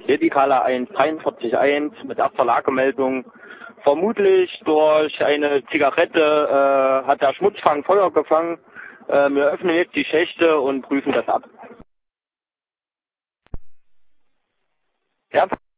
Edikala 14341 mit erster Lagemeldung. Vermutlich durch eine Zigarette hat der Schmutzfang Feuer gefangen. Wir öffnen jetzt die Schächte und prüfen das ab. Ja.